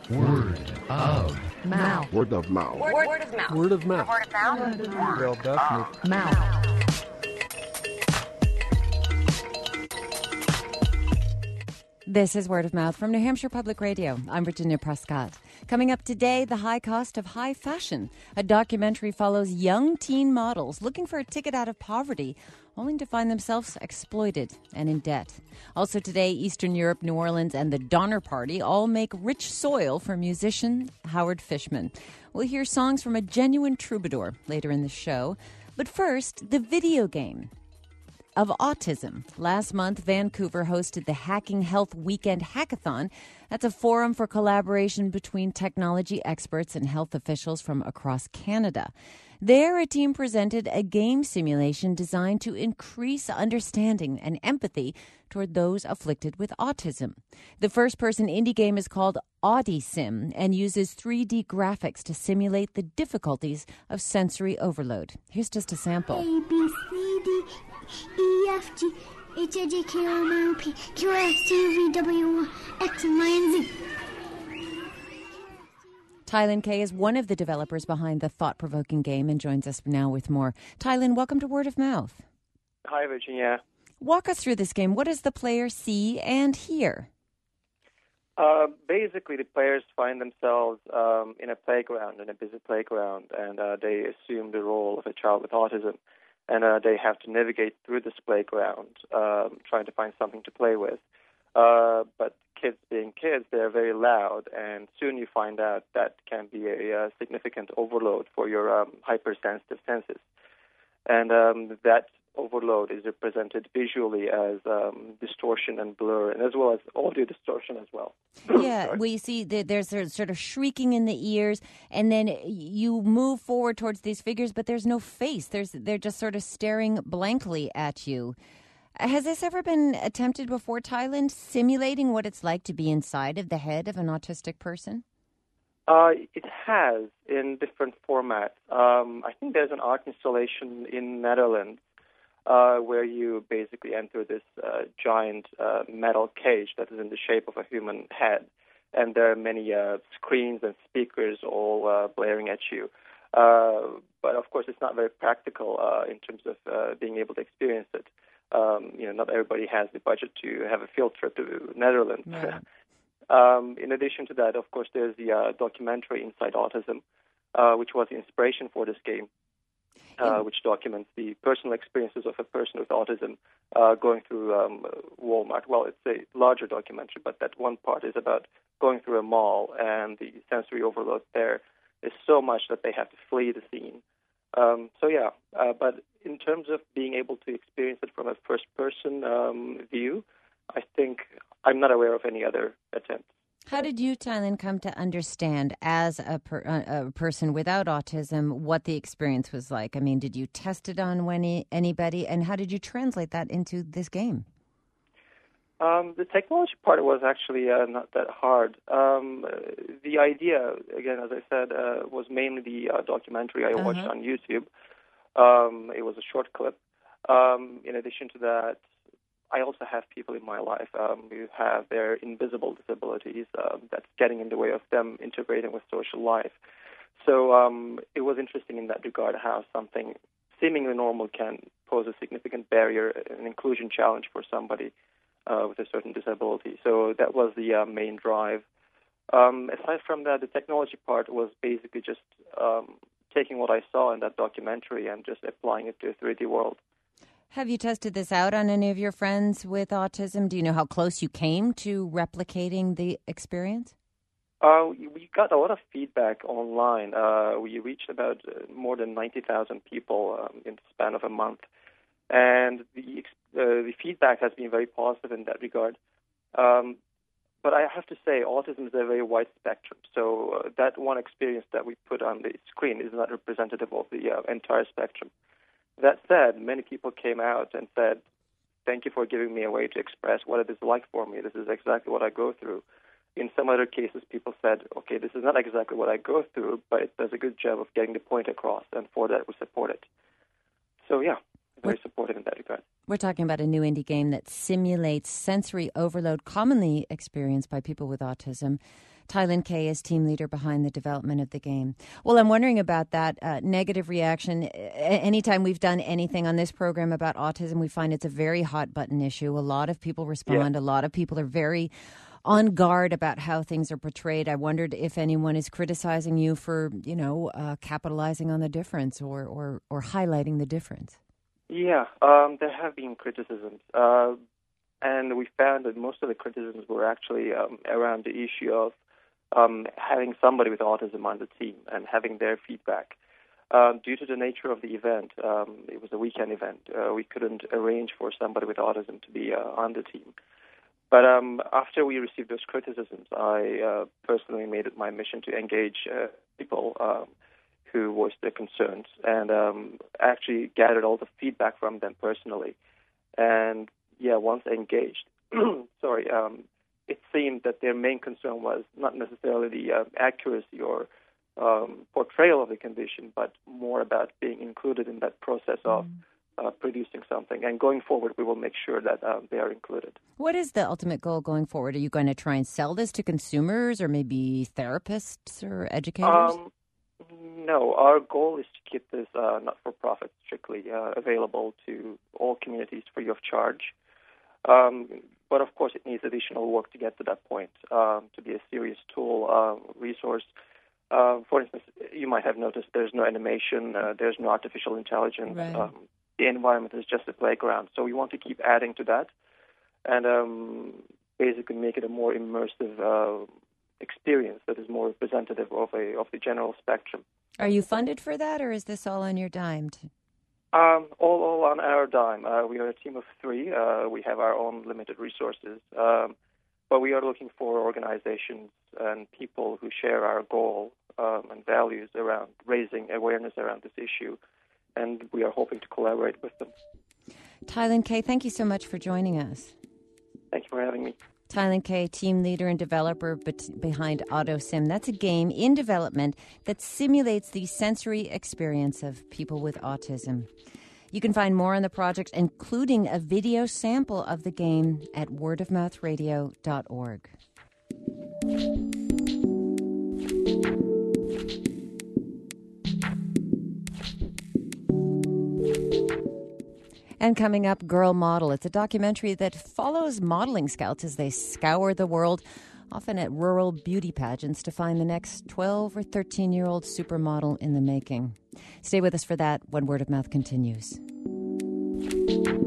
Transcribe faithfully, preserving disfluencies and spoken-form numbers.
Word of mouth. Word of mouth. Word, word of mouth. Word of mouth. Word of mouth. Word of mouth. Well, definitely. Mouth. This is Word of Mouth from New Hampshire Public Radio. I'm Virginia Prescott. Coming up today, the high cost of high fashion. A documentary follows young teen models looking for a ticket out of poverty, only to find themselves exploited and in debt. Also today, Eastern Europe, New Orleans, and the Donner Party all make rich soil for musician Howard Fishman. We'll hear songs from a genuine troubadour later in the show. But first, the video game of autism. Last month, Vancouver hosted the Hacking Health Weekend Hackathon. That's a forum for collaboration between technology experts and health officials from across Canada. There, a team presented a game simulation designed to increase understanding and empathy toward those afflicted with autism. The first-person indie game is called AudiSim and uses three D graphics to simulate the difficulties of sensory overload. Here's just a sample. A, B, C, D, E, F, G, H, I, J, K, L, M, N, O, P, Q, R, S, T, U, V, W, X, and Y, and Z. Tylen Kay is one of the developers behind the thought-provoking game and joins us now with more. Tylen, welcome to Word of Mouth. Hi, Virginia. Walk us through this game. What does the player see and hear? Uh, basically, the players find themselves um, in a playground, in a busy playground, and uh, they assume the role of a child with autism. And uh, they have to navigate through this playground, um, trying to find something to play with. Uh, but kids being kids, they're very loud, and soon you find out that can be a, a significant overload for your um, hypersensitive senses. And um, that overload is represented visually as um, distortion and blur, and as well as audio distortion as well. Yeah, we see that there's a sort of shrieking in the ears, and then you move forward towards these figures, but there's no face. There's They're just sort of staring blankly at you. Has this ever been attempted before, Tylen, simulating what it's like to be inside of the head of an autistic person? Uh, it has in different formats. Um, I think there's an art installation in Netherlands uh, where you basically enter this uh, giant uh, metal cage that is in the shape of a human head, and there are many uh, screens and speakers all uh, blaring at you. Uh, but of course, it's not very practical uh, in terms of uh, being able to experience it. Um, you know, not everybody has the budget to have a field trip to Netherlands. Yeah. um, in addition to that, of course, there's the uh, documentary Inside Autism, uh, which was the inspiration for this game, uh, which documents the personal experiences of a person with autism uh, going through um, Walmart. Well, it's a larger documentary, but that one part is about going through a mall, and the sensory overload there is so much that they have to flee the scene. Um, so, yeah, uh, but in terms of being able to experience it from a first-person um, view, I think I'm not aware of any other attempts. How did you, Tylen, come to understand as a, per, a person without autism what the experience was like? I mean, did you test it on any, anybody, and how did you translate that into this game? Um, the technology part was actually uh, not that hard. Um, the idea, again, as I said, uh, was mainly the uh, documentary I watched Uh-huh. on YouTube. Um, it was a short clip. Um, in addition to that, I also have people in my life um, who have their invisible disabilities um, that's getting in the way of them integrating with social life. So um, it was interesting in that regard how something seemingly normal can pose a significant barrier, an inclusion challenge for somebody Uh, with a certain disability. So that was the uh, main drive. Um, aside from that, the technology part was basically just um, taking what I saw in that documentary and just applying it to a three D world. Have you tested this out on any of your friends with autism? Do you know how close you came to replicating the experience? Uh, we got a lot of feedback online. Uh, we reached about uh, more than ninety thousand people um, in the span of a month. And the uh, the feedback has been very positive in that regard. Um, but I have to say, autism is a very wide spectrum. So uh, that one experience that we put on the screen is not representative of the uh, entire spectrum. That said, many people came out and said, thank you for giving me a way to express what it is like for me. This is exactly what I go through. In some other cases, people said, okay, this is not exactly what I go through, but it does a good job of getting the point across, and for that we support it. So, yeah. Very supportive in that regard. We're talking about a new indie game that simulates sensory overload commonly experienced by people with autism. Tylin Kay is team leader behind the development of the game. Well, I'm wondering about that uh, negative reaction. Anytime we've done anything on this program about autism, we find it's a very hot button issue. A lot of people respond. Yeah. A lot of people are very on guard about how things are portrayed. I wondered if anyone is criticizing you for, you know, uh, capitalizing on the difference or, or, or highlighting the difference. Yeah, um, there have been criticisms. Uh, and we found that most of the criticisms were actually um, around the issue of Um, having somebody with autism on the team and having their feedback. Um, due to the nature of the event, um, it was a weekend event, uh, we couldn't arrange for somebody with autism to be uh, on the team. But um, after we received those criticisms, I uh, personally made it my mission to engage uh, people um, who voiced their concerns and um, actually gathered all the feedback from them personally. And, yeah, once engaged, sorry, um, it seemed that their main concern was not necessarily the uh, accuracy or um, portrayal of the condition, but more about being included in that process of mm. uh, producing something. And going forward, we will make sure that um, they are included. What is the ultimate goal going forward? Are you going to try and sell this to consumers or maybe therapists or educators? Um, no, our goal is to keep this uh, not-for-profit strictly uh, available to all communities free of charge. Um, But, of course, it needs additional work to get to that point, um, to be a serious tool, uh, resource. Uh, for instance, you might have noticed there's no animation, uh, there's no artificial intelligence. Right. Um, the environment is just a playground. So we want to keep adding to that and um, basically make it a more immersive uh, experience that is more representative of, a, of the general spectrum. Are you funded for that, or is this all on your dime? Um, all, all on our dime. Uh, we are a team of three. Uh, we have our own limited resources, um, but we are looking for organizations and people who share our goal um, and values around raising awareness around this issue, and we are hoping to collaborate with them. Tylin Kay, thank you so much for joining us. Thank you for having me. Tylin Kay, team leader and developer behind AutoSim. That's a game in development that simulates the sensory experience of people with autism. You can find more on the project, including a video sample of the game, at word of mouth radio dot org. And coming up, Girl Model. It's a documentary that follows modeling scouts as they scour the world, often at rural beauty pageants, to find the next twelve or thirteen-year-old supermodel in the making. Stay with us for that when Word of Mouth continues.